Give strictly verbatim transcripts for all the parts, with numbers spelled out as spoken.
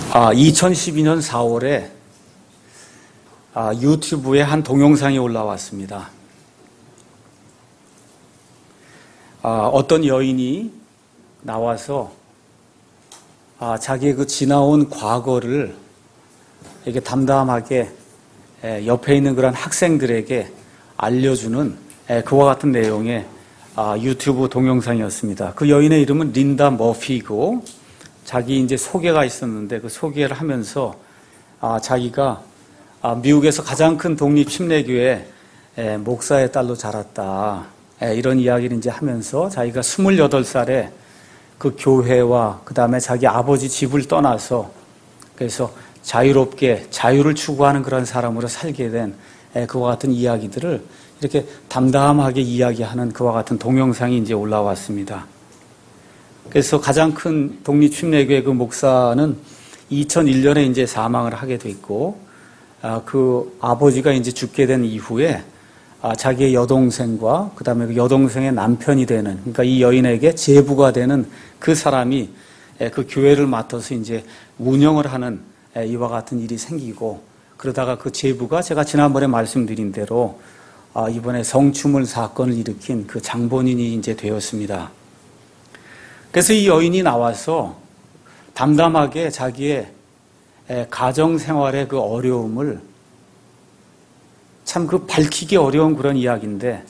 아, 이천십이 년 사월에 아, 유튜브에 한 동영상이 올라왔습니다. 아, 어떤 여인이 나와서 아, 자기의 그 지나온 과거를 이렇게 담담하게 에, 옆에 있는 그런 학생들에게 알려주는 에, 그와 같은 내용의 아, 유튜브 동영상이었습니다. 그 여인의 이름은 린다 머피고 자기 이제 소개가 있었는데 그 소개를 하면서 아, 자기가 아, 미국에서 가장 큰 독립 침례교회 에, 목사의 딸로 자랐다. 에, 이런 이야기를 이제 하면서 자기가 스물여덟 살에 그 교회와 그 다음에 자기 아버지 집을 떠나서 그래서 자유롭게 자유를 추구하는 그런 사람으로 살게 된 에, 그와 같은 이야기들을 이렇게 담담하게 이야기하는 그와 같은 동영상이 이제 올라왔습니다. 그래서 가장 큰 독립침례교회 그 목사는 이천일 년에 이제 사망을 하게 됐고, 아, 그 아버지가 이제 죽게 된 이후에 아, 자기의 여동생과 그 다음에 그 여동생의 남편이 되는, 그러니까 이 여인에게 제부가 되는 그 사람이 그 교회를 맡아서 이제 운영을 하는 이와 같은 일이 생기고, 그러다가 그 제부가 제가 지난번에 말씀드린 대로 아, 이번에 성추물 사건을 일으킨 그 장본인이 이제 되었습니다. 그래서 이 여인이 나와서 담담하게 자기의 가정생활의 그 어려움을 참 그 밝히기 어려운 그런 이야기인데,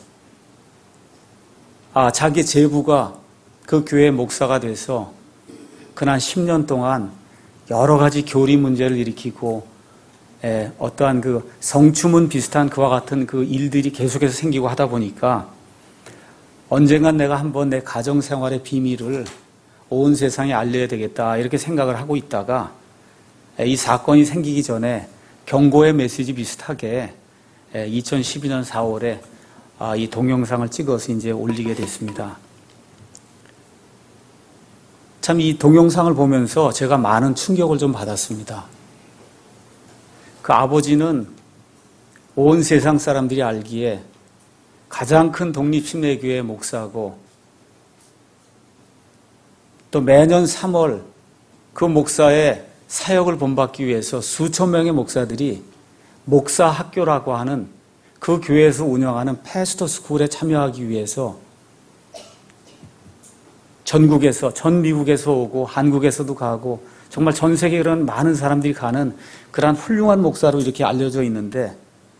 아, 자기 제부가 그 교회 목사가 돼서 그난 십 년 동안 여러 가지 교리 문제를 일으키고, 에, 어떠한 그 성추문 비슷한 그와 같은 그 일들이 계속해서 생기고 하다 보니까 언젠간 내가 한번 내 가정생활의 비밀을 온 세상에 알려야 되겠다 이렇게 생각을 하고 있다가 이 사건이 생기기 전에 경고의 메시지 비슷하게 이천십이 년 사월에 이 동영상을 찍어서 이제 올리게 됐습니다. 참 이 동영상을 보면서 제가 많은 충격을 좀 받았습니다. 그 아버지는 온 세상 사람들이 알기에 가장 큰 독립침례교회 목사고, 또 매년 삼월 그 목사의 사역을 본받기 위해서 수천 명의 목사들이 목사 학교라고 하는 그 교회에서 운영하는 패스터 스쿨에 참여하기 위해서 전국에서, 전 미국에서 오고 한국에서도 가고 정말 전 세계 그런 많은 사람들이 가는 그러한 훌륭한 목사로 이렇게 알려져 있는데,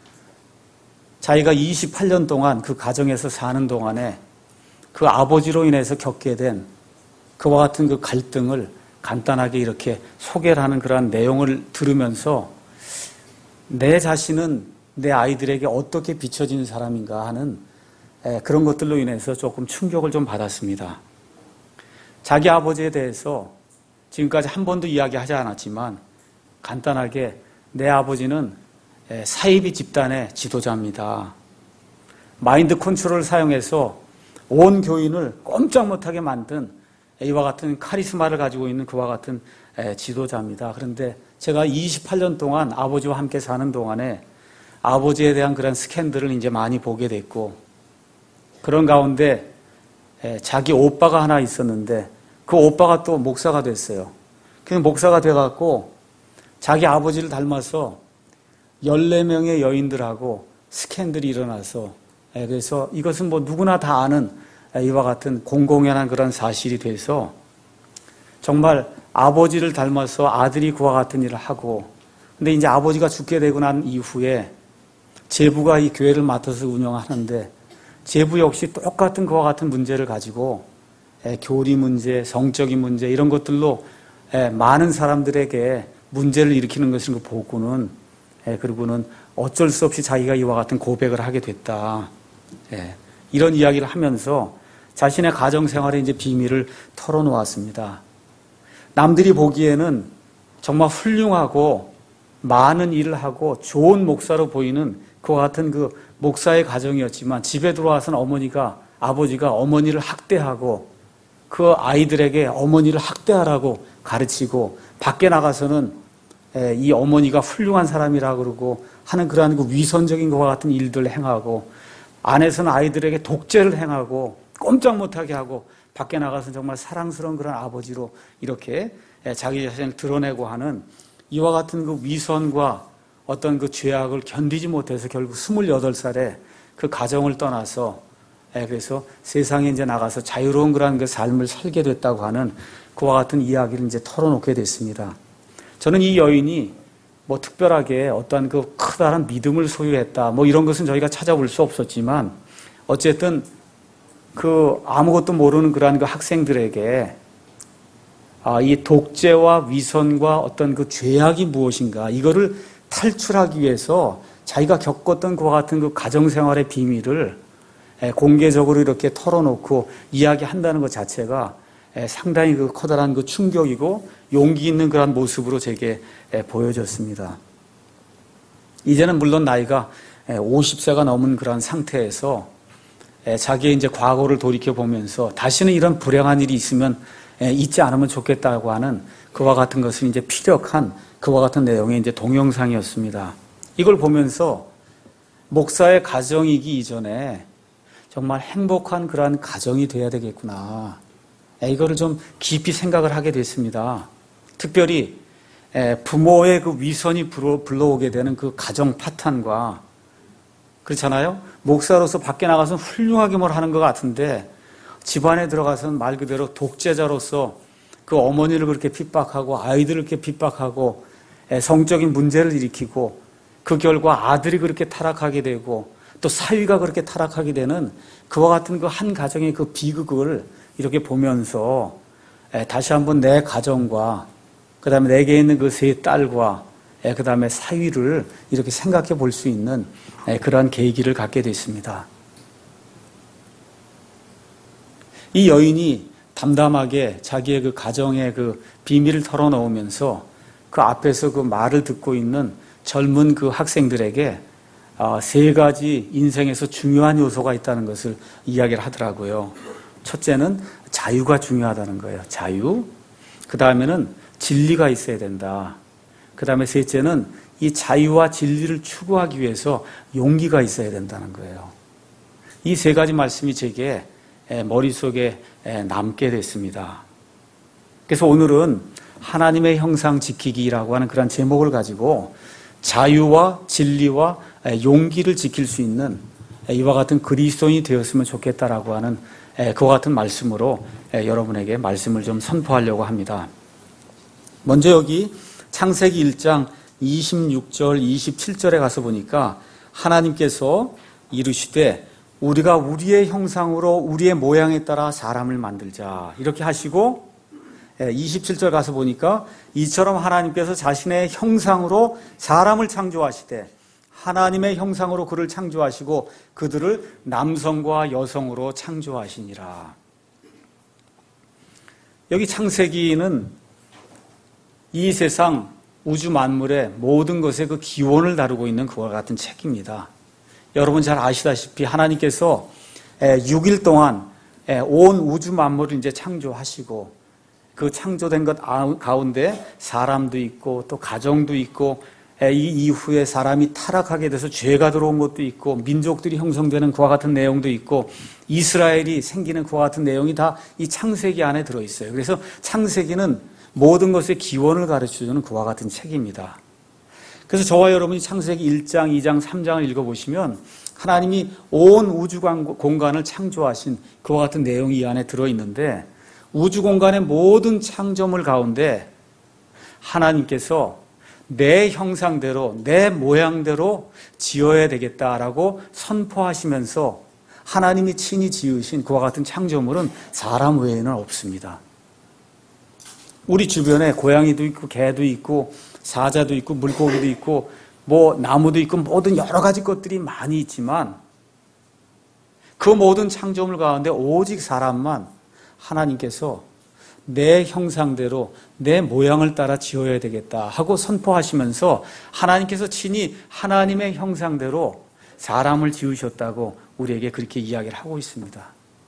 자기가 이십팔 년 동안 그 가정에서 사는 동안에 그 아버지로 인해서 겪게 된 그와 같은 그 갈등을 간단하게 이렇게 소개를 하는 그러한 내용을 들으면서 내 자신은 내 아이들에게 어떻게 비춰지는 사람인가 하는 그런 것들로 인해서 조금 충격을 좀 받았습니다. 자기 아버지에 대해서 지금까지 한 번도 이야기하지 않았지만 간단하게 내 아버지는 사이비 집단의 지도자입니다. 마인드 컨트롤을 사용해서 온 교인을 꼼짝 못하게 만든 이와 같은 카리스마를 가지고 있는 그와 같은 지도자입니다. 그런데 제가 이십팔 년 동안 아버지와 함께 사는 동안에 아버지에 대한 그런 스캔들을 이제 많이 보게 됐고, 그런 가운데 자기 오빠가 하나 있었는데 그 오빠가 또 목사가 됐어요. 그 목사가 돼갖고 자기 아버지를 닮아서 열네 명의 여인들하고 스캔들이 일어나서, 그래서 이것은 뭐 누구나 다 아는 이와 같은 공공연한 그런 사실이 돼서 정말 아버지를 닮아서 아들이 그와 같은 일을 하고, 근데 이제 아버지가 죽게 되고 난 이후에 제부가 이 교회를 맡아서 운영하는데 제부 역시 똑같은 그와 같은 문제를 가지고 교리 문제, 성적인 문제 이런 것들로 많은 사람들에게 문제를 일으키는 것을 보고는, 그리고는 어쩔 수 없이 자기가 이와 같은 고백을 하게 됐다. 이런 이야기를 하면서 자신의 가정생활의 이제 비밀을 털어놓았습니다. 남들이 보기에는 정말 훌륭하고 많은 일을 하고 좋은 목사로 보이는 그와 같은 그 목사의 가정이었지만 집에 들어와서는 어머니가, 아버지가 어머니를 학대하고 그 아이들에게 어머니를 학대하라고 가르치고, 밖에 나가서는 이 어머니가 훌륭한 사람이라고 그러고 하는 그러한 그 위선적인 것과 같은 일들을 행하고, 안에서는 아이들에게 독재를 행하고 꼼짝 못하게 하고 밖에 나가서 정말 사랑스러운 그런 아버지로 이렇게 자기 자신을 드러내고 하는 이와 같은 그 위선과 어떤 그 죄악을 견디지 못해서 결국 스물여덟 살에 그 가정을 떠나서 그래서 세상에 이제 나가서 자유로운 그런 그 삶을 살게 됐다고 하는 그와 같은 이야기를 이제 털어놓게 됐습니다. 저는 이 여인이 뭐 특별하게 어떠한 그 크다란 믿음을 소유했다 뭐 이런 것은 저희가 찾아볼 수 없었지만 어쨌든 그 아무것도 모르는 그러한 그 학생들에게 아, 이 독재와 위선과 어떤 그 죄악이 무엇인가 이거를 탈출하기 위해서 자기가 겪었던 그와 같은 그 가정생활의 비밀을 공개적으로 이렇게 털어놓고 이야기한다는 것 자체가 상당히 그 커다란 그 충격이고 용기 있는 그런 모습으로 제게 보여졌습니다. 이제는 물론 나이가 오십 세가 넘은 그런 상태에서 자기의 이제 과거를 돌이켜 보면서 다시는 이런 불행한 일이 있으면 있지 않으면 좋겠다고 하는 그와 같은 것을 이제 피력한 그와 같은 내용의 이제 동영상이었습니다. 이걸 보면서 목사의 가정이기 이전에 정말 행복한 그러한 가정이 돼야 되겠구나. 이거를 좀 깊이 생각을 하게 됐습니다. 특별히 부모의 그 위선이 불러오게 되는 그 가정 파탄과 그렇잖아요. 목사로서 밖에 나가서 훌륭하게 뭘 하는 것 같은데 집안에 들어가서는 말 그대로 독재자로서 그 어머니를 그렇게 핍박하고 아이들을 그렇게 핍박하고 성적인 문제를 일으키고 그 결과 아들이 그렇게 타락하게 되고 또 사위가 그렇게 타락하게 되는 그와 같은 그 한 가정의 그 비극을 이렇게 보면서 다시 한번 내 가정과 그 다음에 내게 있는 그 세 딸과 그 다음에 사위를 이렇게 생각해 볼 수 있는 그러한 계기를 갖게 됐습니다. 이 여인이 담담하게 자기의 그 가정의 그 비밀을 털어놓으면서 그 앞에서 그 말을 듣고 있는 젊은 그 학생들에게 세 가지 인생에서 중요한 요소가 있다는 것을 이야기를 하더라고요. 첫째는 자유가 중요하다는 거예요. 자유. 그 다음에는 진리가 있어야 된다. 그 다음에 셋째는 이 자유와 진리를 추구하기 위해서 용기가 있어야 된다는 거예요. 이 세 가지 말씀이 제게 머릿속에 남게 됐습니다. 그래서 오늘은 하나님의 형상 지키기라고 하는 그런 제목을 가지고 자유와 진리와 용기를 지킬 수 있는 이와 같은 그리스도인이 되었으면 좋겠다라고 하는 그와 같은 말씀으로 여러분에게 말씀을 좀 선포하려고 합니다. 먼저 여기 창세기 일 장 이십육 절 이십칠 절에 가서 보니까 하나님께서 이르시되 우리가 우리의 형상으로 우리의 모양에 따라 사람을 만들자 이렇게 하시고 이십칠 절 가서 보니까 이처럼 하나님께서 자신의 형상으로 사람을 창조하시되 하나님의 형상으로 그를 창조하시고 그들을 남성과 여성으로 창조하시니라. 여기 창세기는 이 세상 우주 만물의 모든 것의 그 기원을 다루고 있는 그와 같은 책입니다. 여러분 잘 아시다시피 하나님께서 육 일 동안 온 우주 만물을 이제 창조하시고 그 창조된 것 가운데 사람도 있고 또 가정도 있고 이 이후에 사람이 타락하게 돼서 죄가 들어온 것도 있고 민족들이 형성되는 그와 같은 내용도 있고 이스라엘이 생기는 그와 같은 내용이 다 이 창세기 안에 들어있어요. 그래서 창세기는 모든 것의 기원을 가르쳐주는 그와 같은 책입니다. 그래서 저와 여러분이 창세기 일 장, 이 장, 삼 장을 읽어보시면 하나님이 온 우주 공간을 창조하신 그와 같은 내용이 이 안에 들어있는데 우주 공간의 모든 창조물 가운데 하나님께서 내 형상대로 내 모양대로 지어야 되겠다라고 선포하시면서 하나님이 친히 지으신 그와 같은 창조물은 사람 외에는 없습니다. 우리 주변에 고양이도 있고 개도 있고 사자도 있고 물고기도 있고 뭐 나무도 있고 모든 여러 가지 것들이 많이 있지만 그 모든 창조물 가운데 오직 사람만 하나님께서 내 형상대로 내 모양을 따라 지어야 되겠다 하고 선포하시면서 하나님께서 친히 하나님의 형상대로 사람을 지으셨다고 우리에게 그렇게 이야기를 하고 있습니다.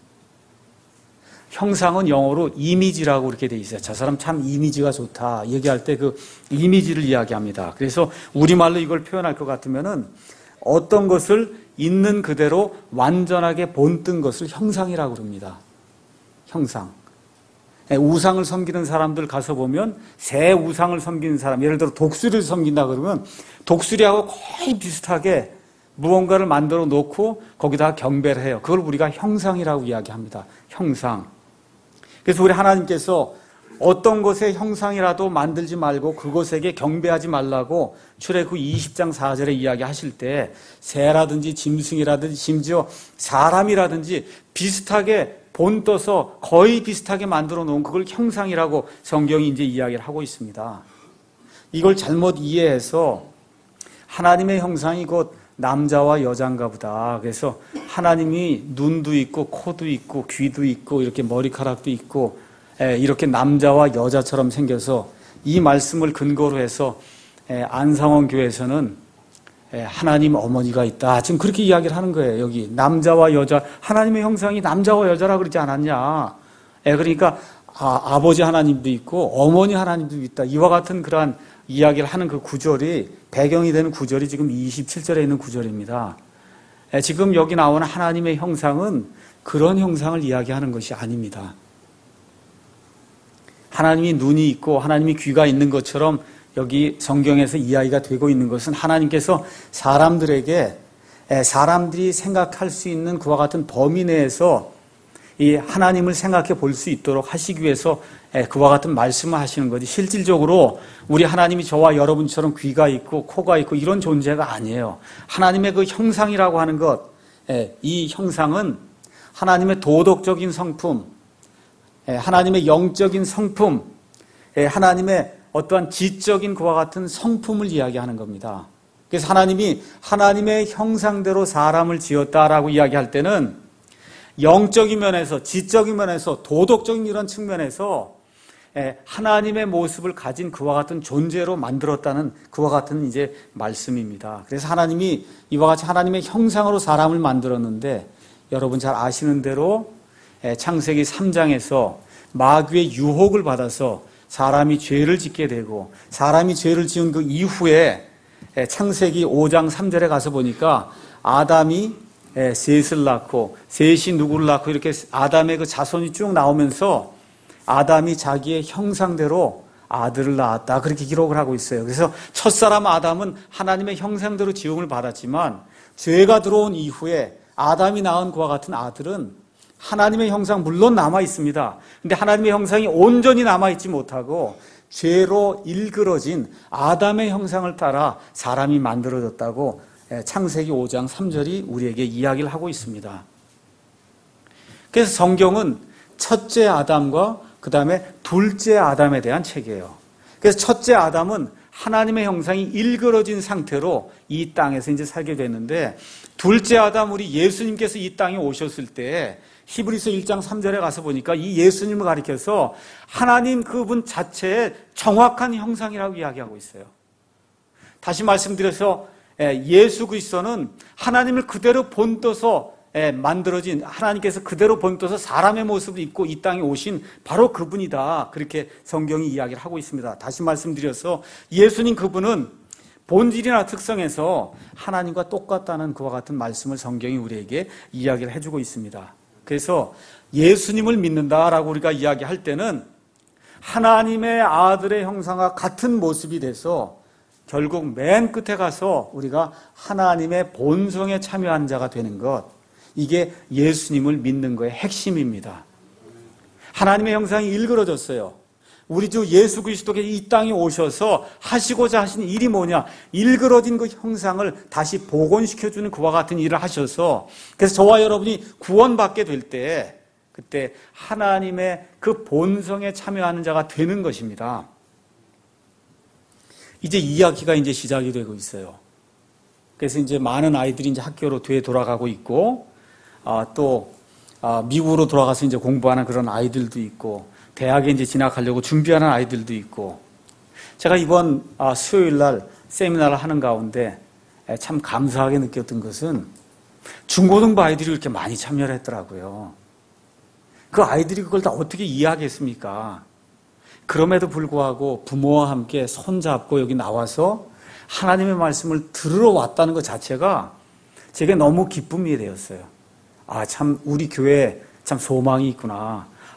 형상은 영어로 이미지라고 그렇게 돼 있어요. 저 사람 참 이미지가 좋다 얘기할 때 그 이미지를 이야기합니다. 그래서 우리말로 이걸 표현할 것 같으면은 어떤 것을 있는 그대로 완전하게 본뜬 것을 형상이라고 그럽니다. 형상. 우상을 섬기는 사람들 가서 보면 새 우상을 섬기는 사람, 예를 들어 독수리를 섬긴다 그러면 독수리하고 거의 비슷하게 무언가를 만들어 놓고 거기다가 경배를 해요. 그걸 우리가 형상이라고 이야기합니다. 형상. 그래서 우리 하나님께서 어떤 것의 형상이라도 만들지 말고 그것에게 경배하지 말라고 출애굽기 이십 장 사 절에 이야기하실 때 새라든지 짐승이라든지 심지어 사람이라든지 비슷하게 본떠서 거의 비슷하게 만들어 놓은 그걸 형상이라고 성경이 이제 이야기를 하고 있습니다. 이걸 잘못 이해해서 하나님의 형상이 곧 남자와 여자인가 보다. 그래서 하나님이 눈도 있고 코도 있고 귀도 있고 이렇게 머리카락도 있고 이렇게 남자와 여자처럼 생겨서 이 말씀을 근거로 해서 안상원 교회에서는 하나님 어머니가 있다. 지금 그렇게 이야기를 하는 거예요. 여기 남자와 여자, 하나님의 형상이 남자와 여자라 그러지 않았냐. 그러니까 아, 아버지 하나님도 있고 어머니 하나님도 있다. 이와 같은 그러한 이야기를 하는 그 구절이 배경이 되는 구절이 지금 이십칠 절에 있는 구절입니다. 지금 여기 나오는 하나님의 형상은 그런 형상을 이야기하는 것이 아닙니다. 하나님이 눈이 있고 하나님이 귀가 있는 것처럼 여기 성경에서 이야기가 되고 있는 것은 하나님께서 사람들에게 사람들이 생각할 수 있는 그와 같은 범위 내에서 이 하나님을 생각해 볼 수 있도록 하시기 위해서 그와 같은 말씀을 하시는 거지, 실질적으로 우리 하나님이 저와 여러분처럼 귀가 있고 코가 있고 이런 존재가 아니에요. 하나님의 그 형상이라고 하는 것, 이 형상은 하나님의 도덕적인 성품, 하나님의 영적인 성품, 하나님의 어떠한 지적인 그와 같은 성품을 이야기하는 겁니다. 그래서 하나님이 하나님의 형상대로 사람을 지었다라고 이야기할 때는 영적인 면에서, 지적인 면에서, 도덕적인 이런 측면에서 하나님의 모습을 가진 그와 같은 존재로 만들었다는 그와 같은 이제 말씀입니다. 그래서 하나님이 이와 같이 하나님의 형상으로 사람을 만들었는데, 여러분 잘 아시는 대로 창세기 삼 장에서 마귀의 유혹을 받아서 사람이 죄를 짓게 되고, 사람이 죄를 지은 그 이후에 창세기 오 장 삼 절에 가서 보니까 아담이 셋을 낳고, 셋이 누구를 낳고, 이렇게 아담의 그 자손이 쭉 나오면서 아담이 자기의 형상대로 아들을 낳았다, 그렇게 기록을 하고 있어요. 그래서 첫사람 아담은 하나님의 형상대로 지음을 받았지만 죄가 들어온 이후에 아담이 낳은 그와 같은 아들은 하나님의 형상 물론 남아 있습니다. 근데 하나님의 형상이 온전히 남아 있지 못하고 죄로 일그러진 아담의 형상을 따라 사람이 만들어졌다고 창세기 오 장 삼 절이 우리에게 이야기를 하고 있습니다. 그래서 성경은 첫째 아담과 그 다음에 둘째 아담에 대한 책이에요. 그래서 첫째 아담은 하나님의 형상이 일그러진 상태로 이 땅에서 이제 살게 됐는데, 둘째 아담, 우리 예수님께서 이 땅에 오셨을 때 히브리서 일 장 삼 절에 가서 보니까 이 예수님을 가리켜서 하나님 그분 자체의 정확한 형상이라고 이야기하고 있어요. 다시 말씀드려서 예수 그리스도는 하나님을 그대로 본떠서 만들어진, 하나님께서 그대로 본떠서 사람의 모습을 입고 이 땅에 오신 바로 그분이다, 그렇게 성경이 이야기를 하고 있습니다. 다시 말씀드려서 예수님 그분은 본질이나 특성에서 하나님과 똑같다는 그와 같은 말씀을 성경이 우리에게 이야기를 해주고 있습니다. 그래서 예수님을 믿는다라고 우리가 이야기할 때는 하나님의 아들의 형상과 같은 모습이 돼서 결국 맨 끝에 가서 우리가 하나님의 본성에 참여한 자가 되는 것, 이게 예수님을 믿는 거의 핵심입니다. 하나님의 형상이 일그러졌어요. 우리 주 예수 그리스도께서 이 땅에 오셔서 하시고자 하신 일이 뭐냐, 일그러진 그 형상을 다시 복원시켜주는 그와 같은 일을 하셔서, 그래서 저와 여러분이 구원받게 될 때 그때 하나님의 그 본성에 참여하는 자가 되는 것입니다. 이제 이야기가 이제 시작이 되고 있어요. 그래서 이제 많은 아이들이 이제 학교로 뒤에 돌아가고 있고, 아, 또 아, 미국으로 돌아가서 이제 공부하는 그런 아이들도 있고, 대학에 이제 진학하려고 준비하는 아이들도 있고, 제가 이번 아, 수요일 날 세미나를 하는 가운데 참 감사하게 느꼈던 것은 중고등부 아이들이 이렇게 많이 참여를 했더라고요. 그 아이들이 그걸 다 어떻게 이해하겠습니까? 그럼에도 불구하고 부모와 함께 손잡고 여기 나와서 하나님의 말씀을 들으러 왔다는 것 자체가 제게 너무 기쁨이 되었어요. 아, 참 우리 교회에 참 소망이 있구나.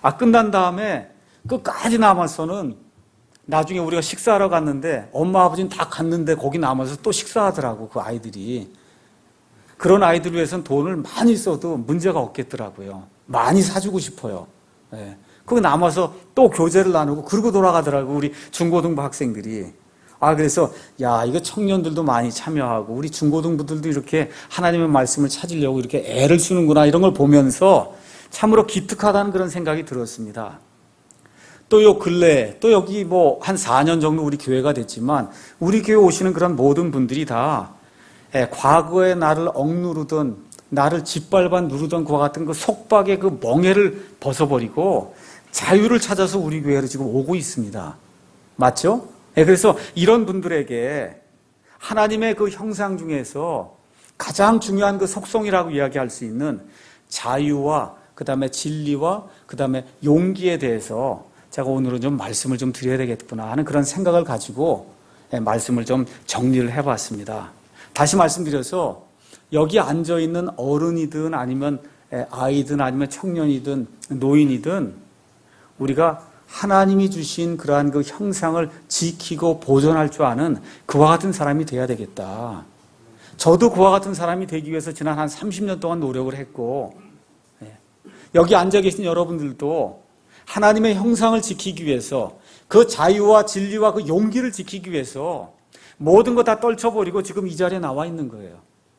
아, 끝난 다음에 끝까지 남아서는 나중에 우리가 식사하러 갔는데 엄마 아버지는 다 갔는데 거기 남아서 또 식사하더라고, 그 아이들이. 그런 아이들 위해서는 돈을 많이 써도 문제가 없겠더라고요. 많이 사주고 싶어요. 예. 그거 남아서 또 교제를 나누고 그러고 돌아가더라고, 우리 중고등부 학생들이. 아, 그래서 야, 이거 청년들도 많이 참여하고 우리 중고등부들도 이렇게 하나님의 말씀을 찾으려고 이렇게 애를 쓰는구나, 이런 걸 보면서 참으로 기특하다는 그런 생각이 들었습니다. 또 요 근래, 또 여기 뭐 한 사 년 정도 우리 교회가 됐지만 우리 교회 오시는 그런 모든 분들이 다 예, 과거에 나를 억누르던, 나를 짓밟아 누르던 그와 같은 그 속박의 그 멍에를 벗어버리고 자유를 찾아서 우리 교회로 지금 오고 있습니다. 맞죠? 예, 그래서 이런 분들에게 하나님의 그 형상 중에서 가장 중요한 그 속성이라고 이야기할 수 있는 자유와 그 다음에 진리와 그 다음에 용기에 대해서 제가 오늘은 좀 말씀을 좀 드려야 되겠구나 하는 그런 생각을 가지고 말씀을 좀 정리를 해봤습니다. 다시 말씀드려서 여기 앉아있는 어른이든 아니면 아이든 아니면 청년이든 노인이든 우리가 하나님이 주신 그러한 그 형상을 지키고 보존할 줄 아는 그와 같은 사람이 돼야 되겠다. 저도 그와 같은 사람이 되기 위해서 지난 한 삼십 년 동안 노력을 했고, 여기 앉아 계신 여러분들도 하나님의 형상을 지키기 위해서, 그 자유와 진리와 그 용기를 지키기 위해서 모든 거 다 떨쳐버리고 지금 이 자리에 나와 있는 거예요.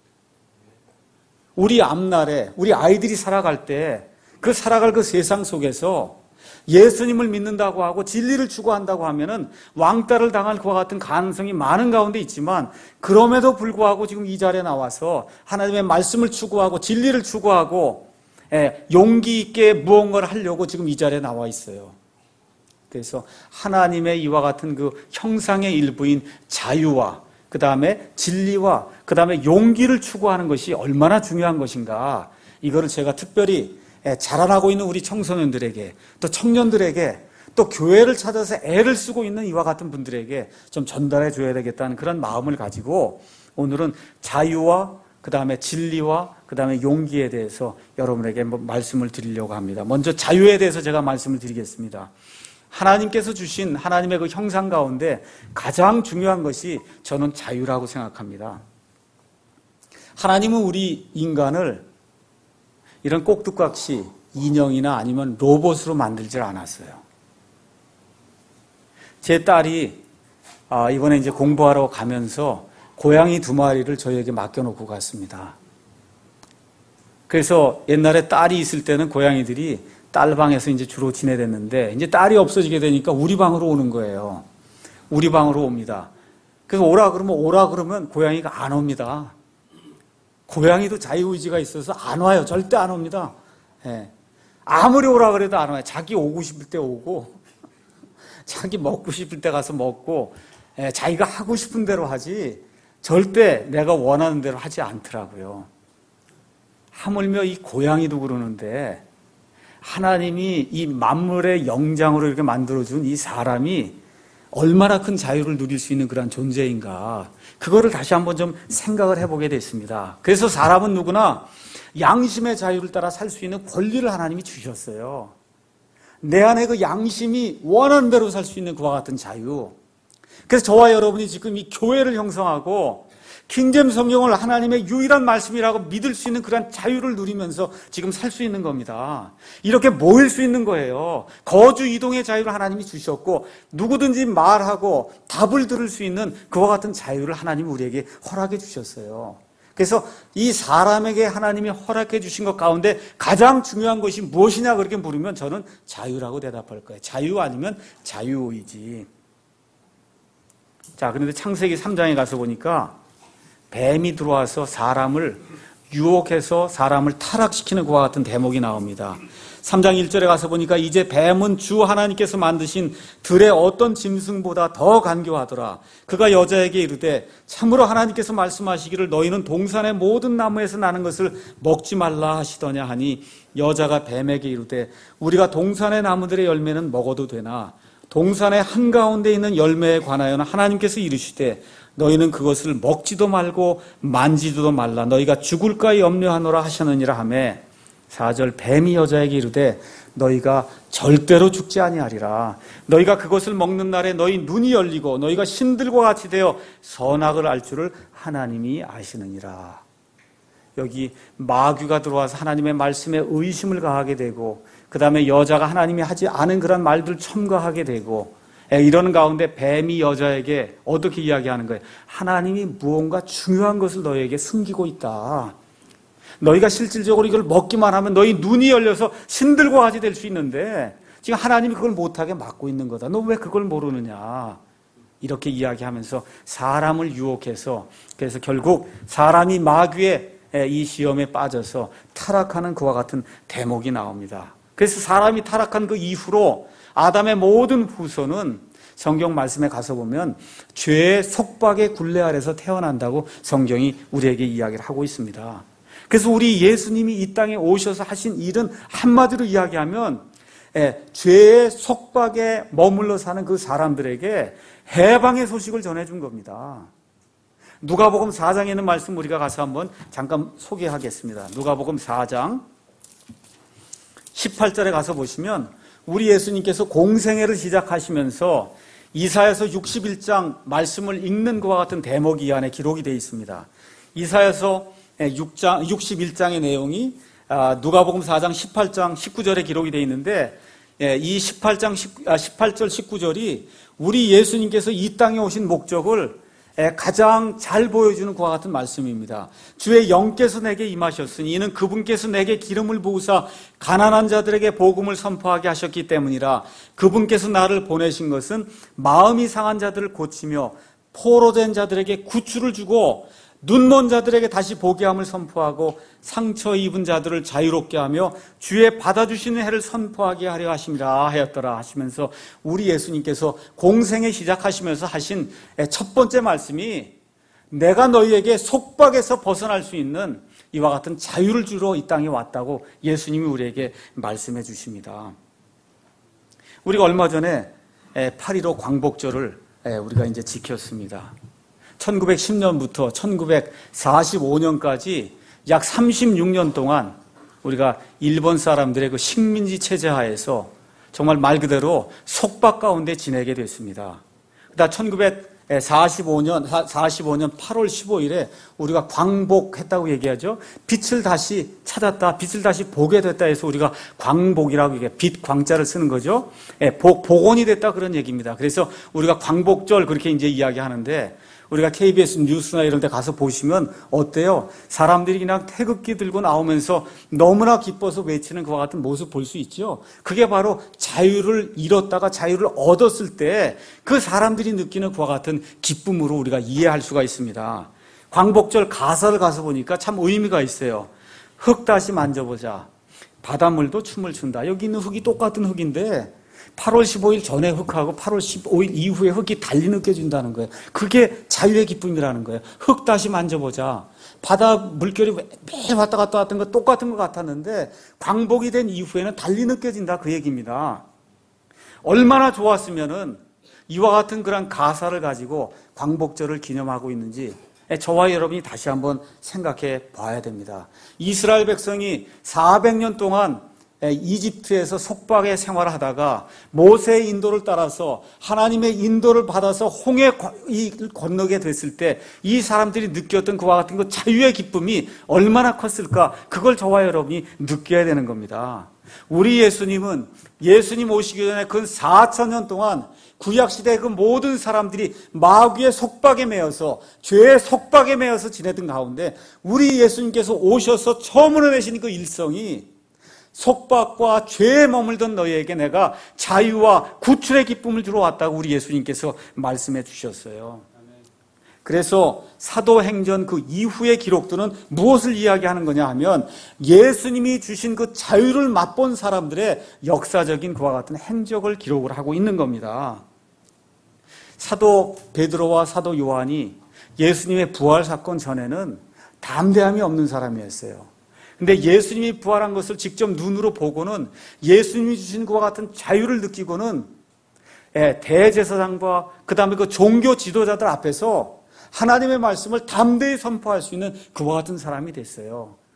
우리 앞날에 우리 아이들이 살아갈 때 그 살아갈 그 세상 속에서 예수님을 믿는다고 하고 진리를 추구한다고 하면은 왕따를 당할 그와 같은 가능성이 많은 가운데 있지만, 그럼에도 불구하고 지금 이 자리에 나와서 하나님의 말씀을 추구하고 진리를 추구하고 예, 용기 있게 무언가를 하려고 지금 이 자리에 나와 있어요. 그래서 하나님의 이와 같은 그 형상의 일부인 자유와 그 다음에 진리와 그 다음에 용기를 추구하는 것이 얼마나 중요한 것인가, 이거를 제가 특별히 자라나고 있는 우리 청소년들에게, 또 청년들에게, 또 교회를 찾아서 애를 쓰고 있는 이와 같은 분들에게 좀 전달해 줘야 되겠다는 그런 마음을 가지고 오늘은 자유와 그 다음에 진리와 그 다음에 용기에 대해서 여러분에게 말씀을 드리려고 합니다. 먼저 자유에 대해서 제가 말씀을 드리겠습니다. 하나님께서 주신 하나님의 그 형상 가운데 가장 중요한 것이 저는 자유라고 생각합니다. 하나님은 우리 인간을 이런 꼭두각시 인형이나 아니면 로봇으로 만들질 않았어요. 제 딸이 이번에 이제 공부하러 가면서 고양이 두 마리를 저희에게 맡겨놓고 갔습니다. 그래서 옛날에 딸이 있을 때는 고양이들이 딸 방에서 이제 주로 지내댔는데, 이제 딸이 없어지게 되니까 우리 방으로 오는 거예요. 우리 방으로 옵니다. 그래서 오라 그러면 오라 그러면 고양이가 안 옵니다. 고양이도 자유의지가 있어서 안 와요. 절대 안 옵니다. 예. 아무리 오라 그래도 안 와요. 자기 오고 싶을 때 오고, 자기 먹고 싶을 때 가서 먹고, 예, 자기가 하고 싶은 대로 하지 절대 내가 원하는 대로 하지 않더라고요. 하물며 이 고양이도 그러는데, 하나님이 이 만물의 영장으로 이렇게 만들어준 이 사람이 얼마나 큰 자유를 누릴 수 있는 그런 존재인가, 그거를 다시 한번 좀 생각을 해보게 됐습니다. 그래서 사람은 누구나 양심의 자유를 따라 살 수 있는 권리를 하나님이 주셨어요. 내 안에 그 양심이 원하는 대로 살 수 있는 그와 같은 자유. 그래서 저와 여러분이 지금 이 교회를 형성하고 킹제임스 성경을 하나님의 유일한 말씀이라고 믿을 수 있는 그런 자유를 누리면서 지금 살 수 있는 겁니다. 이렇게 모일 수 있는 거예요. 거주 이동의 자유를 하나님이 주셨고, 누구든지 말하고 답을 들을 수 있는 그와 같은 자유를 하나님이 우리에게 허락해 주셨어요. 그래서 이 사람에게 하나님이 허락해 주신 것 가운데 가장 중요한 것이 무엇이냐 그렇게 물으면 저는 자유라고 대답할 거예요. 자유 아니면 자유의지. 자, 그런데 창세기 삼 장에 가서 보니까 뱀이 들어와서 사람을 유혹해서 사람을 타락시키는 그와 같은 대목이 나옵니다. 삼 장 일 절에 가서 보니까 이제 뱀은 주 하나님께서 만드신 들의 어떤 짐승보다 더 간교하더라. 그가 여자에게 이르되 참으로 하나님께서 말씀하시기를 너희는 동산의 모든 나무에서 나는 것을 먹지 말라 하시더냐 하니, 여자가 뱀에게 이르되 우리가 동산의 나무들의 열매는 먹어도 되나 동산의 한가운데 있는 열매에 관하여는 하나님께서 이르시되 너희는 그것을 먹지도 말고 만지지도 말라, 너희가 죽을까 염려하노라 하셨느니라 하매, 사 절 뱀이 여자에게 이르되 너희가 절대로 죽지 아니하리라. 너희가 그것을 먹는 날에 너희 눈이 열리고 너희가 신들과 같이 되어 선악을 알 줄을 하나님이 아시느니라. 여기 마귀가 들어와서 하나님의 말씀에 의심을 가하게 되고, 그 다음에 여자가 하나님이 하지 않은 그런 말들 첨가하게 되고, 이런 가운데 뱀이 여자에게 어떻게 이야기하는 거예요? 하나님이 무언가 중요한 것을 너희에게 숨기고 있다. 너희가 실질적으로 이걸 먹기만 하면 너희 눈이 열려서 신들과 같이 될 수 있는데 지금 하나님이 그걸 못하게 막고 있는 거다. 너 왜 그걸 모르느냐. 이렇게 이야기하면서 사람을 유혹해서, 그래서 결국 사람이 마귀의 이 시험에 빠져서 타락하는 그와 같은 대목이 나옵니다. 그래서 사람이 타락한 그 이후로 아담의 모든 후손은 성경 말씀에 가서 보면 죄의 속박의 굴레 아래서 태어난다고 성경이 우리에게 이야기를 하고 있습니다. 그래서 우리 예수님이 이 땅에 오셔서 하신 일은 한마디로 이야기하면 예, 죄의 속박에 머물러 사는 그 사람들에게 해방의 소식을 전해준 겁니다. 누가복음 사 장에 있는 말씀 우리가 가서 한번 잠깐 소개하겠습니다. 누가복음 사 장 십팔 절에 가서 보시면 우리 예수님께서 공생애를 시작하시면서 이사야서 육십일 장 말씀을 읽는 것과 같은 대목이 이 안에 기록이 되어 있습니다. 이사야서 육 장, 육십일 장의 내용이 누가복음 사 장 십팔 장 십구 절에 기록이 되어 있는데, 이 십팔 장 십팔 절 십구 절이 우리 예수님께서 이 땅에 오신 목적을 가장 잘 보여주는 그와 같은 말씀입니다. 주의 영께서 내게 임하셨으니 이는 그분께서 내게 기름을 부으사 가난한 자들에게 복음을 선포하게 하셨기 때문이라. 그분께서 나를 보내신 것은 마음이 상한 자들을 고치며 포로된 자들에게 구출을 주고 눈먼 자들에게 다시 보게 함을 선포하고 상처 입은 자들을 자유롭게 하며 주의 받아주시는 해를 선포하게 하려 하심이라 하였더라 하시면서 우리 예수님께서 공생애 시작하시면서 하신 첫 번째 말씀이 내가 너희에게 속박에서 벗어날 수 있는 이와 같은 자유를 주러 이 땅에 왔다고 예수님이 우리에게 말씀해 주십니다. 우리가 얼마 전에 팔 일오 광복절을 우리가 이제 지켰습니다. 천구백십 년부터 천구백사십오 년까지 약 삼십육 년 동안 우리가 일본 사람들의 그 식민지 체제 하에서 정말 말 그대로 속박 가운데 지내게 됐습니다. 그다음 천구백사십오 년, 사십오 년 팔월 십오일에 우리가 광복했다고 얘기하죠. 빛을 다시 찾았다, 빛을 다시 보게 됐다 해서 우리가 광복이라고 얘기해요. 빛, 광자를 쓰는 거죠. 복, 복원이 됐다 그런 얘기입니다. 그래서 우리가 광복절 그렇게 이제 이야기하는데, 우리가 케이비에스 뉴스나 이런 데 가서 보시면 어때요? 사람들이 그냥 태극기 들고 나오면서 너무나 기뻐서 외치는 그와 같은 모습 볼 수 있죠? 그게 바로 자유를 잃었다가 자유를 얻었을 때 그 사람들이 느끼는 그와 같은 기쁨으로 우리가 이해할 수가 있습니다. 광복절 가사를 가서 보니까 참 의미가 있어요. 흙 다시 만져보자. 바닷물도 춤을 춘다. 여기 있는 흙이 똑같은 흙인데 팔월 십오일 전에 흙하고 팔월 십오일 이후에 흙이 달리 느껴진다는 거예요. 그게 자유의 기쁨이라는 거예요. 흙 다시 만져보자. 바다 물결이 매일 왔다 갔다 왔던 거 똑같은 것 같았는데 광복이 된 이후에는 달리 느껴진다 그 얘기입니다. 얼마나 좋았으면은 이와 같은 그런 가사를 가지고 광복절을 기념하고 있는지 저와 여러분이 다시 한번 생각해 봐야 됩니다. 이스라엘 백성이 사백 년 동안 이집트에서 속박의 생활을 하다가 모세의 인도를 따라서 하나님의 인도를 받아서 홍해 건너게 됐을 때 이 사람들이 느꼈던 그와 같은 그 자유의 기쁨이 얼마나 컸을까, 그걸 저와 여러분이 느껴야 되는 겁니다. 우리 예수님은 예수님 오시기 전에 그 사천 년 동안 구약시대의 그 모든 사람들이 마귀의 속박에 매여서 죄의 속박에 매여서 지내던 가운데 우리 예수님께서 오셔서 처음으로 내신 그 일성이 속박과 죄에 머물던 너희에게 내가 자유와 구출의 기쁨을 주러 왔다고 우리 예수님께서 말씀해 주셨어요. 그래서 사도행전 그 이후의 기록들은 무엇을 이야기하는 거냐 하면 예수님이 주신 그 자유를 맛본 사람들의 역사적인 그와 같은 행적을 기록을 하고 있는 겁니다. 사도 베드로와 사도 요한이 예수님의 부활 사건 전에는 담대함이 없는 사람이었어요. 근데 예수님이 부활한 것을 직접 눈으로 보고는 예수님이 주신 그와 같은 자유를 느끼고는 대제사장과 그 다음에 그 종교 지도자들 앞에서 하나님의 말씀을 담대히 선포할 수 있는 그와 같은 사람이 됐어요.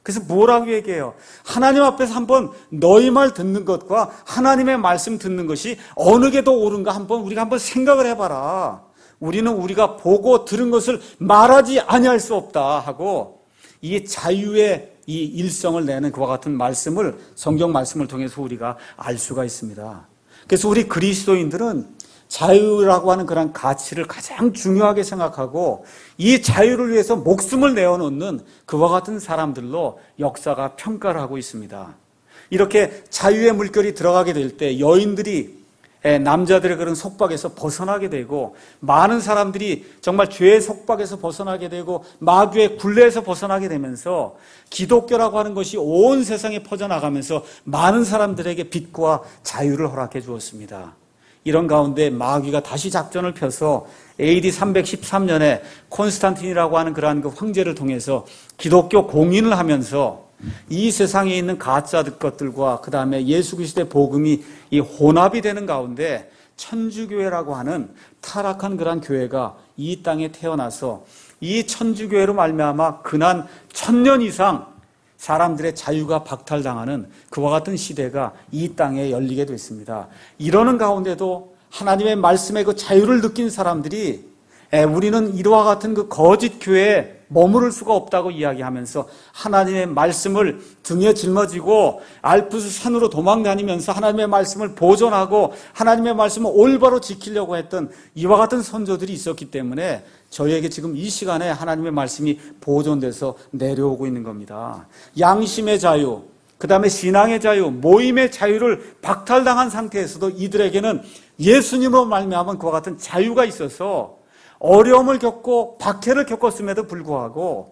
그래서 뭐라고 얘기해요? 하나님 앞에서 한번 너희 말 듣는 것과 하나님의 말씀 듣는 것이 어느 게 더 옳은가 한번 우리가 한번 생각을 해봐라. 우리는 우리가 보고 들은 것을 말하지 아니할 수 없다 하고 이 자유의 이 일성을 내는 그와 같은 말씀을 성경 말씀을 통해서 우리가 알 수가 있습니다. 그래서 우리 그리스도인들은 자유라고 하는 그런 가치를 가장 중요하게 생각하고 이 자유를 위해서 목숨을 내어놓는 그와 같은 사람들로 역사가 평가를 하고 있습니다. 이렇게 자유의 물결이 들어가게 될 때 여인들이 남자들의 그런 속박에서 벗어나게 되고 많은 사람들이 정말 죄의 속박에서 벗어나게 되고 마귀의 굴레에서 벗어나게 되면서 기독교라고 하는 것이 온 세상에 퍼져나가면서 많은 사람들에게 빛과 자유를 허락해 주었습니다. 이런 가운데 마귀가 다시 작전을 펴서 에이디 삼백십삼 년에 콘스탄틴이라고 하는 그러한 그 황제를 통해서 기독교 공인을 하면서 이 세상에 있는 가짜 것들과 그 다음에 예수 그리스도의 복음이 이 혼합이 되는 가운데 천주교회라고 하는 타락한 그러한 교회가 이 땅에 태어나서 이 천주교회로 말미암아 근한 천년 이상 사람들의 자유가 박탈당하는 그와 같은 시대가 이 땅에 열리게 됐습니다. 이러는 가운데도 하나님의 말씀의 그 자유를 느낀 사람들이 우리는 이와 같은 그 거짓 교회에 머무를 수가 없다고 이야기하면서 하나님의 말씀을 등에 짊어지고 알프스 산으로 도망다니면서 하나님의 말씀을 보존하고 하나님의 말씀을 올바로 지키려고 했던 이와 같은 선조들이 있었기 때문에 저희에게 지금 이 시간에 하나님의 말씀이 보존돼서 내려오고 있는 겁니다. 양심의 자유, 그 다음에 신앙의 자유, 모임의 자유를 박탈당한 상태에서도 이들에게는 예수님으로 말미암은 그와 같은 자유가 있어서 어려움을 겪고 박해를 겪었음에도 불구하고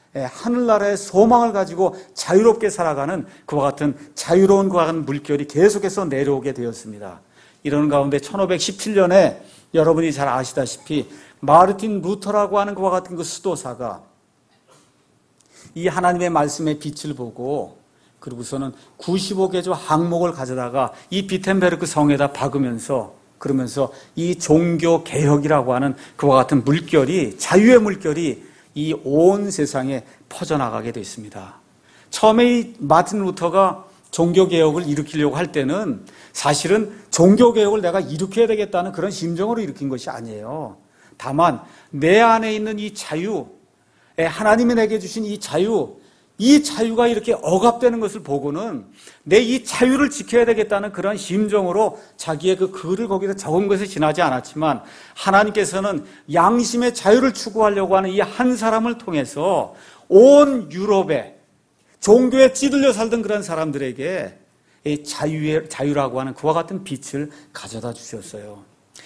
하늘나라의 소망을 가지고 자유롭게 살아가는 그와 같은 자유로운 그와 같은 물결이 계속해서 내려오게 되었습니다. 이런 가운데 천오백십칠 년에 여러분이 잘 아시다시피 마르틴 루터라고 하는 그와 같은 그 수도사가 이 하나님의 말씀의 빛을 보고 그리고서는 구십오 개조 항목을 가져다가 이 비텐베르크 성에다 박으면서 그러면서 이 종교 개혁이라고 하는 그와 같은 물결이 자유의 물결이 이 온 세상에 퍼져나가게 됐습니다. 처음에 이 마틴 루터가 종교 개혁을 일으키려고 할 때는 사실은 종교 개혁을 내가 일으켜야 되겠다는 그런 심정으로 일으킨 것이 아니에요. 다만 내 안에 있는 이 자유, 하나님이 내게 주신 이 자유, 이 자유가 이렇게 억압되는 것을 보고는 내 이 자유를 지켜야 되겠다는 그런 심정으로 자기의 그 글을 거기다 적은 것에 지나지 않았지만 하나님께서는 양심의 자유를 추구하려고 하는 이 한 사람을 통해서 온 유럽에 종교에 찌들려 살던 그런 사람들에게 이 자유의, 자유라고 하는 그와 같은 빛을 가져다 주셨어요.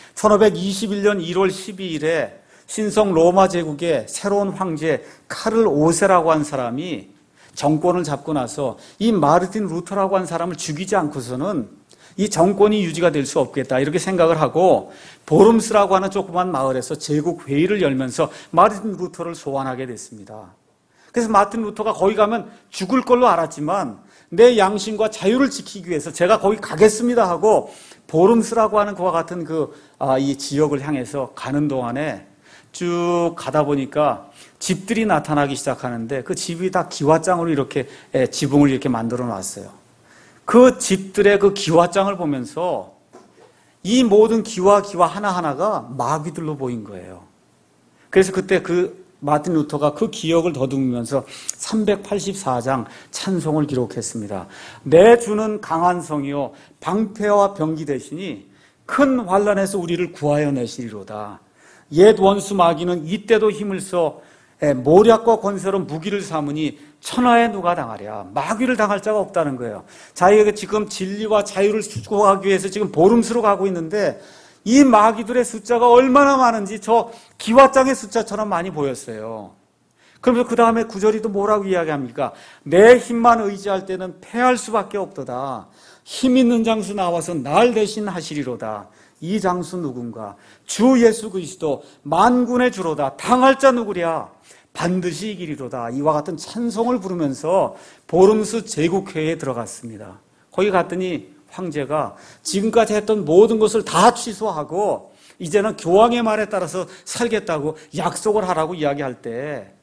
천오백이십일 년 일월 십이일에 신성 로마 제국의 새로운 황제 카를 오 세라고 한 사람이 정권을 잡고 나서 이 마르틴 루터라고 한 사람을 죽이지 않고서는 이 정권이 유지가 될 수 없겠다 이렇게 생각을 하고 보름스라고 하는 조그만 마을에서 제국 회의를 열면서 마르틴 루터를 소환하게 됐습니다. 그래서 마르틴 루터가 거기 가면 죽을 걸로 알았지만 내 양심과 자유를 지키기 위해서 제가 거기 가겠습니다 하고 보름스라고 하는 그와 같은 그, 아, 이 지역을 향해서 가는 동안에 쭉 가다 보니까 집들이 나타나기 시작하는데 그 집이 다 기와장으로 이렇게 지붕을 이렇게 만들어 놨어요. 그 집들의 그 기와장을 보면서 이 모든 기와 기와 하나하나가 마귀들로 보인 거예요. 그래서 그때 그 마틴 루터가 그 기억을 더듬으면서 삼백팔십사 장 찬송을 기록했습니다. 내 주는 강한 성이요 방패와 병기 되시니 큰 환난에서 우리를 구하여 내시리로다. 옛 원수 마귀는 이때도 힘을 써 모략과 권세로 무기를 삼으니 천하에 누가 당하랴. 마귀를 당할 자가 없다는 거예요. 자기가 지금 진리와 자유를 추구하기 위해서 지금 보름스로 가고 있는데 이 마귀들의 숫자가 얼마나 많은지 저 기와장의 숫자처럼 많이 보였어요. 그러면서 그 다음에 구절이 또 뭐라고 이야기합니까? 내 힘만 의지할 때는 패할 수밖에 없도다. 힘 있는 장수 나와서 날 대신 하시리로다. 이 장수 누군가? 주 예수 그리스도 만군의 주로다. 당할 자 누구랴? 반드시 이기리로다. 이와 같은 찬송을 부르면서 보름스 제국회의에 들어갔습니다. 거기 갔더니 황제가 지금까지 했던 모든 것을 다 취소하고 이제는 교황의 말에 따라서 살겠다고 약속을 하라고 이야기할 때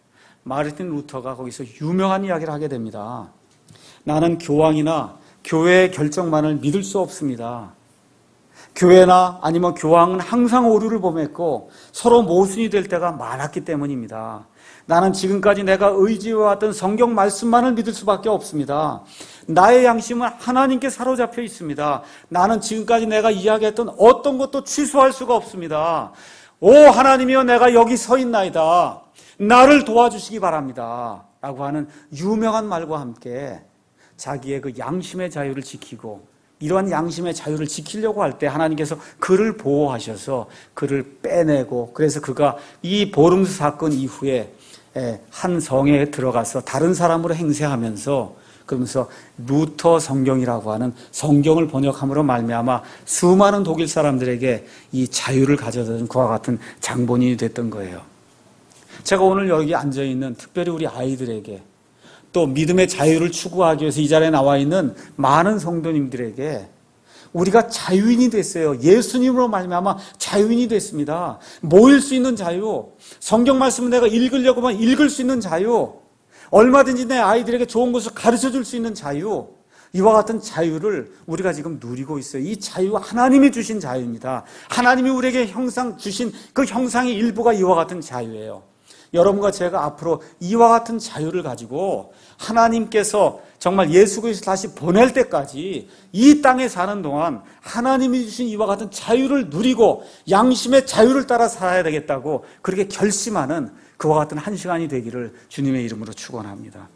마르틴 루터가 거기서 유명한 이야기를 하게 됩니다. 나는 교황이나 교회의 결정만을 믿을 수 없습니다. 교회나 아니면 교황은 항상 오류를 범했고 서로 모순이 될 때가 많았기 때문입니다. 나는 지금까지 내가 의지해왔던 성경 말씀만을 믿을 수밖에 없습니다. 나의 양심은 하나님께 사로잡혀 있습니다. 나는 지금까지 내가 이야기했던 어떤 것도 취소할 수가 없습니다. 오 하나님이여, 내가 여기 서 있나이다. 나를 도와주시기 바랍니다. 라고 하는 유명한 말과 함께 자기의 그 양심의 자유를 지키고, 이러한 양심의 자유를 지키려고 할 때 하나님께서 그를 보호하셔서 그를 빼내고, 그래서 그가 이 보름수 사건 이후에 한 성에 들어가서 다른 사람으로 행세하면서, 그러면서 루터 성경이라고 하는 성경을 번역함으로 말미암아 수많은 독일 사람들에게 이 자유를 가져다 준 그와 같은 장본인이 됐던 거예요. 제가 오늘 여기 앉아있는 특별히 우리 아이들에게, 또 믿음의 자유를 추구하기 위해서 이 자리에 나와 있는 많은 성도님들에게 우리가 자유인이 됐어요. 예수님으로 말미암아 자유인이 됐습니다. 모일 수 있는 자유, 성경 말씀을 내가 읽으려고만 읽을 수 있는 자유, 얼마든지 내 아이들에게 좋은 것을 가르쳐 줄 수 있는 자유, 이와 같은 자유를 우리가 지금 누리고 있어요. 이 자유 하나님이 주신 자유입니다. 하나님이 우리에게 형상 주신 그 형상의 일부가 이와 같은 자유예요. 여러분과 제가 앞으로 이와 같은 자유를 가지고 하나님께서 정말 예수 그리스도 다시 보낼 때까지 이 땅에 사는 동안 하나님이 주신 이와 같은 자유를 누리고 양심의 자유를 따라 살아야 되겠다고 그렇게 결심하는 그와 같은 한 시간이 되기를 주님의 이름으로 축원합니다.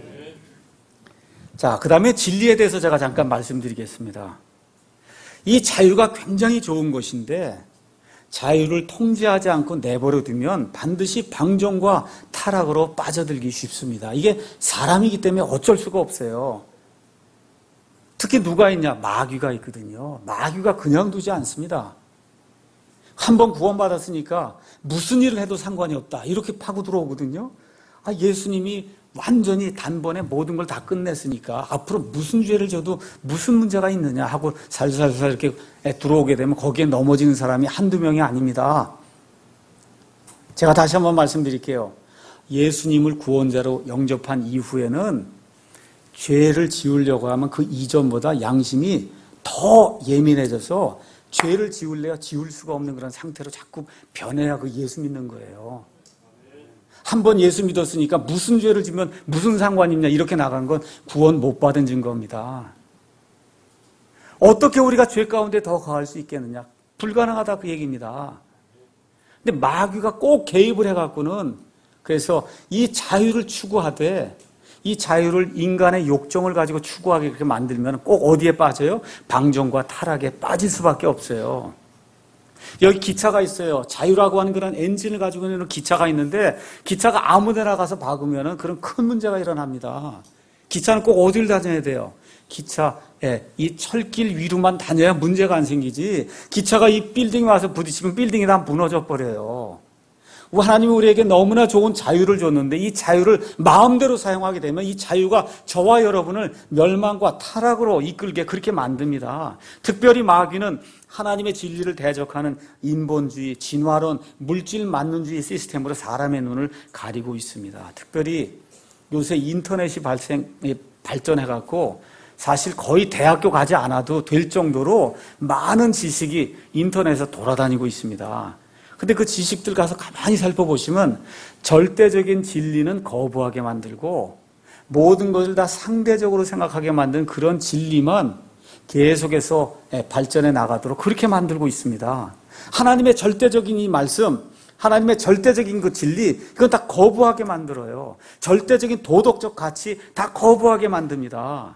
자, 그 다음에 진리에 대해서 제가 잠깐 말씀드리겠습니다. 이 자유가 굉장히 좋은 것인데 자유를 통제하지 않고 내버려 두면 반드시 방종과 타락으로 빠져들기 쉽습니다. 이게 사람이기 때문에 어쩔 수가 없어요. 특히 누가 있냐? 마귀가 있거든요. 마귀가 그냥 두지 않습니다. 한번 구원받았으니까 무슨 일을 해도 상관이 없다, 이렇게 파고 들어오거든요. 아, 예수님이 완전히 단번에 모든 걸 다 끝냈으니까 앞으로 무슨 죄를 져도 무슨 문제가 있느냐 하고 살살살 이렇게 들어오게 되면 거기에 넘어지는 사람이 한두 명이 아닙니다. 제가 다시 한번 말씀드릴게요. 예수님을 구원자로 영접한 이후에는 죄를 지우려고 하면 그 이전보다 양심이 더 예민해져서 죄를 지울래야 지울 수가 없는 그런 상태로 자꾸 변해야 그 예수 믿는 거예요. 한번 예수 믿었으니까 무슨 죄를 지면 무슨 상관이 있냐 이렇게 나간 건 구원 못 받은 증거입니다. 어떻게 우리가 죄 가운데 더 거할 수 있겠느냐? 불가능하다, 그 얘기입니다. 근데 마귀가 꼭 개입을 해갖고는, 그래서 이 자유를 추구하되 이 자유를 인간의 욕정을 가지고 추구하게 그렇게 만들면 꼭 어디에 빠져요? 방종과 타락에 빠질 수밖에 없어요. 여기 기차가 있어요. 자유라고 하는 그런 엔진을 가지고 있는 기차가 있는데 기차가 아무 데나 가서 박으면 그런 큰 문제가 일어납니다. 기차는 꼭 어디를 다녀야 돼요? 기차, 예, 이 철길 위로만 다녀야 문제가 안 생기지, 기차가 이 빌딩에 와서 부딪히면 빌딩이 다 무너져 버려요. 하나님이 우리에게 너무나 좋은 자유를 줬는데 이 자유를 마음대로 사용하게 되면 이 자유가 저와 여러분을 멸망과 타락으로 이끌게 그렇게 만듭니다. 특별히 마귀는 하나님의 진리를 대적하는 인본주의, 진화론, 물질 만능주의 시스템으로 사람의 눈을 가리고 있습니다. 특별히 요새 인터넷이 발생, 발전해갖고 사실 거의 대학교 가지 않아도 될 정도로 많은 지식이 인터넷에서 돌아다니고 있습니다. 근데 그 지식들 가서 가만히 살펴보시면 절대적인 진리는 거부하게 만들고 모든 것을 다 상대적으로 생각하게 만든 그런 진리만 계속해서 발전해 나가도록 그렇게 만들고 있습니다. 하나님의 절대적인 이 말씀, 하나님의 절대적인 그 진리, 이건 다 거부하게 만들어요. 절대적인 도덕적 가치 다 거부하게 만듭니다.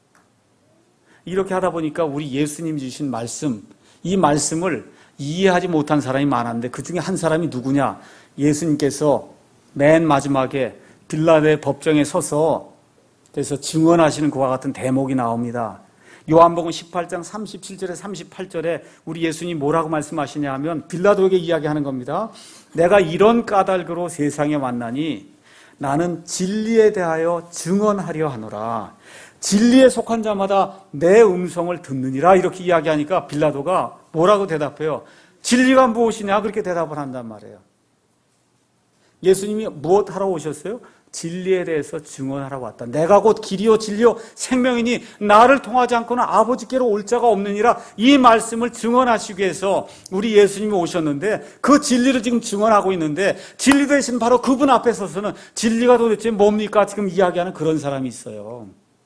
이렇게 하다 보니까 우리 예수님이 주신 말씀, 이 말씀을 이해하지 못한 사람이 많았는데 그 중에 한 사람이 누구냐? 예수님께서 맨 마지막에 빌라도의 법정에 서서 그래서 증언하시는 그와 같은 대목이 나옵니다. 요한복음 십팔 장 삼십칠 절에 삼십팔 절에 우리 예수님이 뭐라고 말씀하시냐 하면 빌라도에게 이야기하는 겁니다. 내가 이런 까닭으로 세상에 왔나니 나는 진리에 대하여 증언하려 하노라. 진리에 속한 자마다 내 음성을 듣느니라, 이렇게 이야기하니까 빌라도가 뭐라고 대답해요? 진리가 무엇이냐? 그렇게 대답을 한단 말이에요. 예수님이 무엇 하러 오셨어요? 진리에 대해서 증언하러 왔다. 내가 곧 길이요 진리요 생명이니 나를 통하지 않고는 아버지께로 올 자가 없느니라. 이 말씀을 증언하시기 위해서 우리 예수님이 오셨는데 그 진리를 지금 증언하고 있는데 진리 대신 바로 그분 앞에 서서는 진리가 도대체 뭡니까? 지금 이야기하는 그런 사람이 있어요.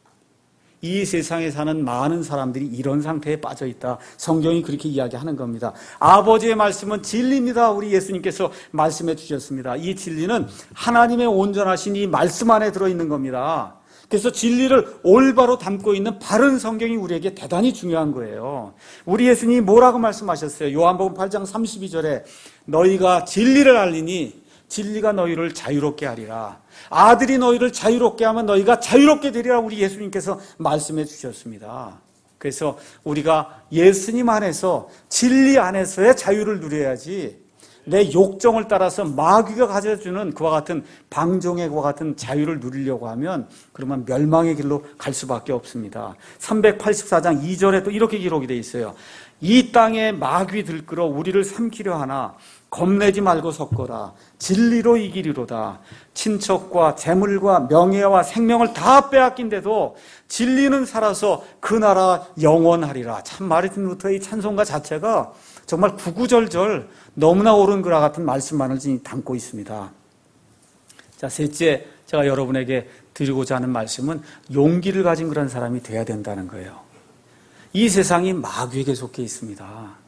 이 세상에 사는 많은 사람들이 이런 상태에 빠져 있다. 성경이 그렇게 이야기하는 겁니다. 아버지의 말씀은 진리입니다. 우리 예수님께서 말씀해 주셨습니다. 이 진리는 하나님의 온전하신 이 말씀 안에 들어있는 겁니다. 그래서 진리를 올바로 담고 있는 바른 성경이 우리에게 대단히 중요한 거예요. 우리 예수님이 뭐라고 말씀하셨어요? 요한복음 팔 장 삼십이 절에 너희가 진리를 알리니 진리가 너희를 자유롭게 하리라. 아들이 너희를 자유롭게 하면 너희가 자유롭게 되리라. 우리 예수님께서 말씀해 주셨습니다. 그래서 우리가 예수님 안에서 진리 안에서의 자유를 누려야지 내 욕정을 따라서 마귀가 가져주는 그와 같은 방종의와 같은 자유를 누리려고 하면 그러면 멸망의 길로 갈 수밖에 없습니다. 삼백팔십사 장 이 절에 또 이렇게 기록이 되어 있어요. 이 땅에 마귀 들끓어 우리를 삼키려 하나 겁내지 말고 섰거라. 진리로 이기리로다. 친척과 재물과 명예와 생명을 다 빼앗긴데도 진리는 살아서 그 나라 영원하리라. 참 마르틴 루터의 찬송가 자체가 정말 구구절절 너무나 옳은 그와 같은 말씀만을 담고 있습니다. 자, 셋째, 제가 여러분에게 드리고자 하는 말씀은 용기를 가진 그런 사람이 돼야 된다는 거예요. 이 세상이 마귀에게 속해 있습니다.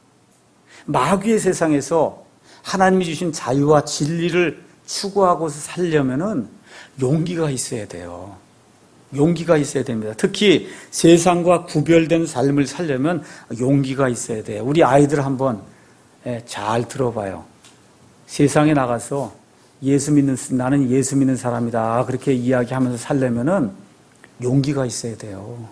마귀의 세상에서 하나님이 주신 자유와 진리를 추구하고서 살려면은 용기가 있어야 돼요. 용기가 있어야 됩니다. 특히 세상과 구별된 삶을 살려면 용기가 있어야 돼요. 우리 아이들 한번 잘 들어봐요. 세상에 나가서 예수 믿는, 나는 예수 믿는 사람이다. 그렇게 이야기하면서 살려면은 용기가 있어야 돼요.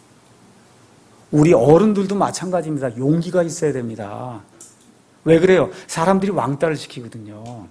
우리 어른들도 마찬가지입니다. 용기가 있어야 됩니다. 왜 그래요? 사람들이 왕따를 시키거든요.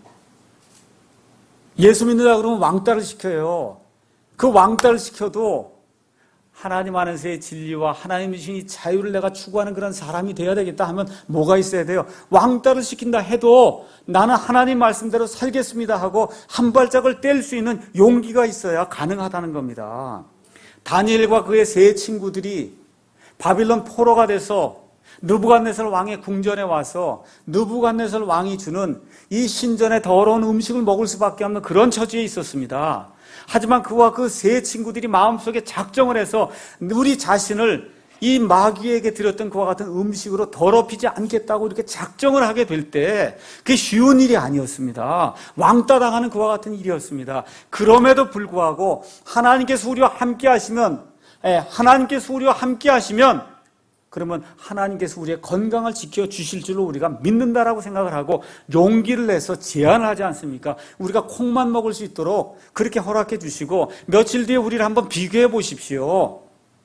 예수 믿는다 그러면 왕따를 시켜요. 그 왕따를 시켜도 하나님 안에서의 진리와 하나님이 주신 이 자유를 내가 추구하는 그런 사람이 되어야 되겠다 하면 뭐가 있어야 돼요? 왕따를 시킨다 해도 나는 하나님 말씀대로 살겠습니다 하고 한 발짝을 뗄 수 있는 용기가 있어야 가능하다는 겁니다. 다니엘과 그의 세 친구들이 바빌론 포로가 돼서 느부갓네살 왕의 궁전에 와서 느부갓네살 왕이 주는 이 신전의 더러운 음식을 먹을 수밖에 없는 그런 처지에 있었습니다. 하지만 그와 그 세 친구들이 마음속에 작정을 해서 우리 자신을 이 마귀에게 드렸던 그와 같은 음식으로 더럽히지 않겠다고 이렇게 작정을 하게 될 때 그게 쉬운 일이 아니었습니다. 왕따 당하는 그와 같은 일이었습니다. 그럼에도 불구하고 하나님께서 우리와 함께 하시면 하나님께서 우리와 함께 하시면 그러면 하나님께서 우리의 건강을 지켜주실 줄로 우리가 믿는다라고 생각을 하고 용기를 내서 제안을 하지 않습니까? 우리가 콩만 먹을 수 있도록 그렇게 허락해 주시고 며칠 뒤에 우리를 한번 비교해 보십시오.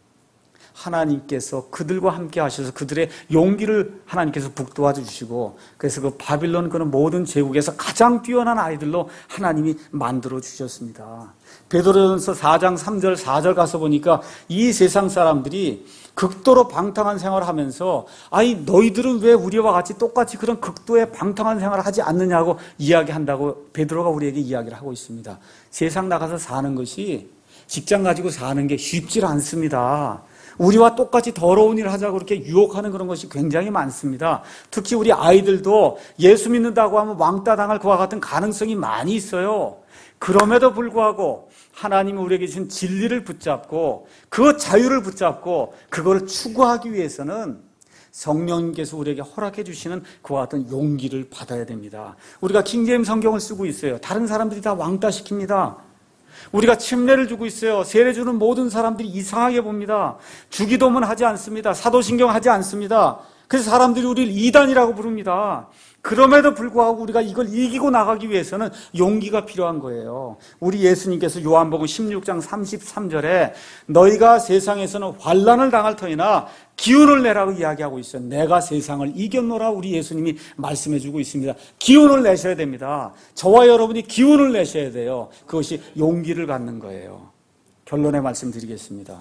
하나님께서 그들과 함께 하셔서 그들의 용기를 하나님께서 북돋아 주시고 그래서 그 바빌론 그는 모든 제국에서 가장 뛰어난 아이들로 하나님이 만들어 주셨습니다. 베드로전서 사 장 삼 절 사 절 가서 보니까 이 세상 사람들이 극도로 방탕한 생활을 하면서 아니 너희들은 왜 우리와 같이 똑같이 그런 극도의 방탕한 생활을 하지 않느냐고 이야기한다고 베드로가 우리에게 이야기를 하고 있습니다. 세상 나가서 사는 것이 직장 가지고 사는 게 쉽지 않습니다. 우리와 똑같이 더러운 일을 하자고 그렇게 유혹하는 그런 것이 굉장히 많습니다. 특히 우리 아이들도 예수 믿는다고 하면 왕따 당할 그와 같은 가능성이 많이 있어요. 그럼에도 불구하고 하나님이 우리에게 주신 진리를 붙잡고 그 자유를 붙잡고 그걸 추구하기 위해서는 성령님께서 우리에게 허락해 주시는 그와 같은 용기를 받아야 됩니다. 우리가 킹제임스 성경을 쓰고 있어요. 다른 사람들이 다 왕따시킵니다. 우리가 침례를 주고 있어요. 세례 주는 모든 사람들이 이상하게 봅니다. 주기도문 하지 않습니다. 사도신경 하지 않습니다. 그래서 사람들이 우리를 이단이라고 부릅니다. 그럼에도 불구하고 우리가 이걸 이기고 나가기 위해서는 용기가 필요한 거예요. 우리 예수님께서 요한복음 십육 장 삼십삼 절에 너희가 세상에서는 환난을 당할 터이나 기운을 내라고 이야기하고 있어요. 내가 세상을 이겼노라 우리 예수님이 말씀해 주고 있습니다. 기운을 내셔야 됩니다. 저와 여러분이 기운을 내셔야 돼요. 그것이 용기를 갖는 거예요. 결론의 말씀 드리겠습니다.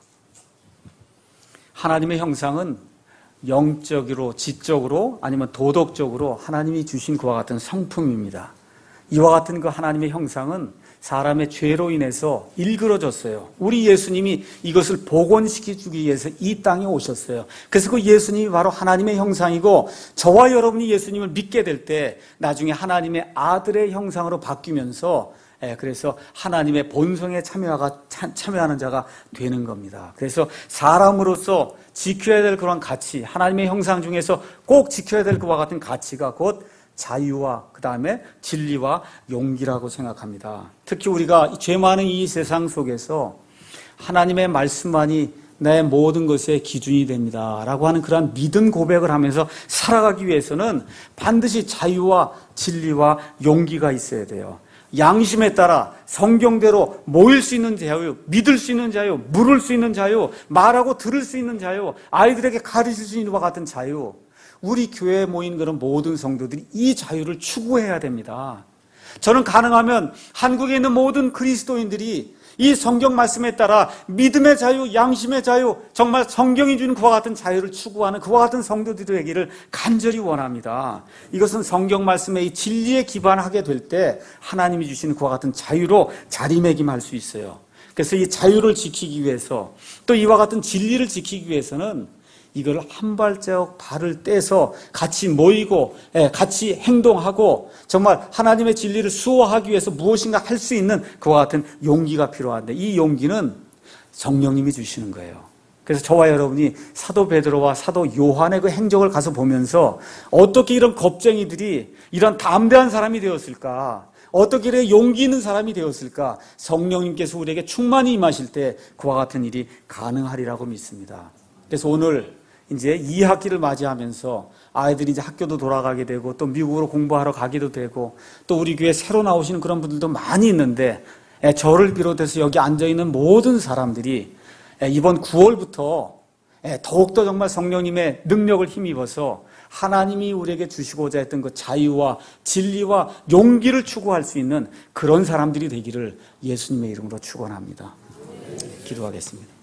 하나님의 형상은 영적으로, 지적으로 아니면 도덕적으로 하나님이 주신 그와 같은 성품입니다. 이와 같은 그 하나님의 형상은 사람의 죄로 인해서 일그러졌어요. 우리 예수님이 이것을 복원시켜주기 위해서 이 땅에 오셨어요. 그래서 그 예수님이 바로 하나님의 형상이고, 저와 여러분이 예수님을 믿게 될 때 나중에 하나님의 아들의 형상으로 바뀌면서, 그래서 하나님의 본성에 참여가, 참여하는 자가 되는 겁니다. 그래서 사람으로서 지켜야 될 그런 가치, 하나님의 형상 중에서 꼭 지켜야 될 그와 같은 가치가 곧 자유와 그 다음에 진리와 용기라고 생각합니다. 특히 우리가 죄 많은 이 세상 속에서 하나님의 말씀만이 내 모든 것의 기준이 됩니다 라고 하는 그러한 믿음 고백을 하면서 살아가기 위해서는 반드시 자유와 진리와 용기가 있어야 돼요. 양심에 따라 성경대로 모일 수 있는 자유, 믿을 수 있는 자유, 물을 수 있는 자유, 말하고 들을 수 있는 자유, 아이들에게 가르칠 수 있는 것 같은 자유, 우리 교회에 모인 그런 모든 성도들이 이 자유를 추구해야 됩니다. 저는 가능하면 한국에 있는 모든 그리스도인들이 이 성경 말씀에 따라 믿음의 자유, 양심의 자유, 정말 성경이 주는 그와 같은 자유를 추구하는 그와 같은 성도들이 되기를 간절히 원합니다. 이것은 성경 말씀의 이 진리에 기반하게 될 때 하나님이 주시는 그와 같은 자유로 자리매김할 수 있어요. 그래서 이 자유를 지키기 위해서, 또 이와 같은 진리를 지키기 위해서는 이걸 한 발자국 발을 떼서 같이 모이고 같이 행동하고 정말 하나님의 진리를 수호하기 위해서 무엇인가 할 수 있는 그와 같은 용기가 필요한데, 이 용기는 성령님이 주시는 거예요. 그래서 저와 여러분이 사도 베드로와 사도 요한의 그 행적을 가서 보면서 어떻게 이런 겁쟁이들이 이런 담대한 사람이 되었을까, 어떻게 이렇게 용기 있는 사람이 되었을까, 성령님께서 우리에게 충만히 임하실 때 그와 같은 일이 가능하리라고 믿습니다. 그래서 오늘 이제 이 학기를 맞이하면서 아이들이 이제 학교도 돌아가게 되고 또 미국으로 공부하러 가기도 되고 또 우리 교회 새로 나오시는 그런 분들도 많이 있는데, 저를 비롯해서 여기 앉아있는 모든 사람들이 이번 구월부터 더욱더 정말 성령님의 능력을 힘입어서 하나님이 우리에게 주시고자 했던 그 자유와 진리와 용기를 추구할 수 있는 그런 사람들이 되기를 예수님의 이름으로 축원합니다. 기도하겠습니다.